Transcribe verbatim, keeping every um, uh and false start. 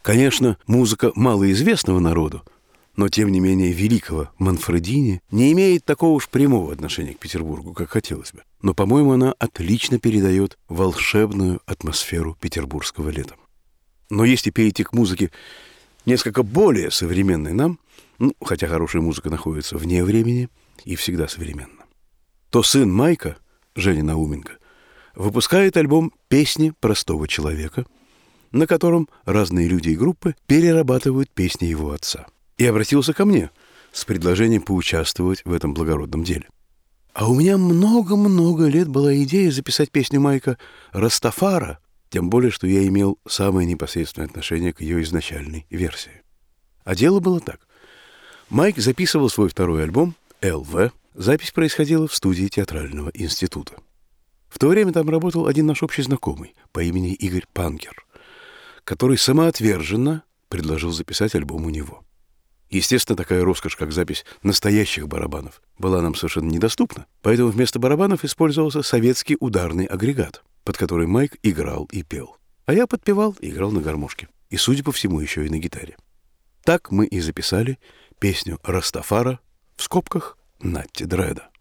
Конечно, музыка малоизвестного народу, но, тем не менее, великого Манфредини не имеет такого уж прямого отношения к Петербургу, как хотелось бы. Но, по-моему, она отлично передает волшебную атмосферу петербургского лета. Но если перейти к музыке несколько более современной нам, ну, хотя хорошая музыка находится вне времени и всегда современна, то сын Майка, Женя Науменко, выпускает альбом «Песни простого человека», на котором разные люди и группы перерабатывают песни его отца. И обратился ко мне с предложением поучаствовать в этом благородном деле. А у меня много-много лет была идея записать песню Майка «Растафара», тем более, что я имел самое непосредственное отношение к ее изначальной версии. А дело было так. Майк записывал свой второй альбом «эл вэ». Запись происходила в студии Театрального института. В то время там работал один наш общий знакомый по имени Игорь Панкер, который самоотверженно предложил записать альбом у него. Естественно, такая роскошь, как запись настоящих барабанов, была нам совершенно недоступна, поэтому вместо барабанов использовался советский ударный агрегат, под который Майк играл и пел. А я подпевал и играл на гармошке. И, судя по всему, еще и на гитаре. Так мы и записали песню «Растафара» в скобках Натти Дреда.